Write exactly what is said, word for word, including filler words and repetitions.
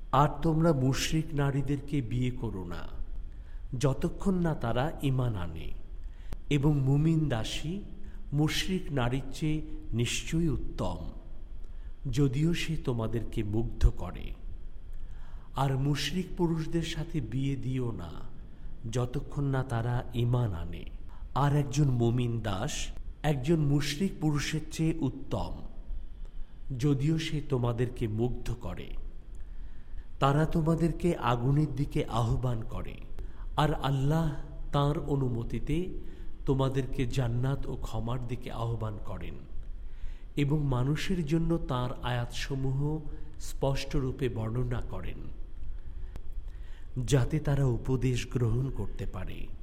আর তোমরা মুশরিক নারীদেরকে বিয়ে করো না যতক্ষণ না তারা ঈমান আনে, এবং মুমিন দাসী মুশরিক নারীর চেয়ে নিশ্চয়ই উত্তম, যদিও সে তোমাদেরকে মুগ্ধ করে। আর মুশরিক পুরুষদের সাথে বিয়ে দিও না যতক্ষণ না তারা ঈমান আনে। আর একজন মুমিন দাস একজন মুশরিক পুরুষের চেয়ে উত্তম, যদিও সে তোমাদেরকে মুগ্ধ করে। তারা তোমাদেরকে আগুনের দিকে আহ্বান করে, আর আল্লাহ তাঁর অনুমতিতে তোমাদেরকে জান্নাত ও ক্ষমার দিকে আহ্বান করেন, এবং মানুষের জন্য তাঁর আয়াতসমূহ স্পষ্টরূপে বর্ণনা করেন, যাতে তারা উপদেশ গ্রহণ করতে পারে।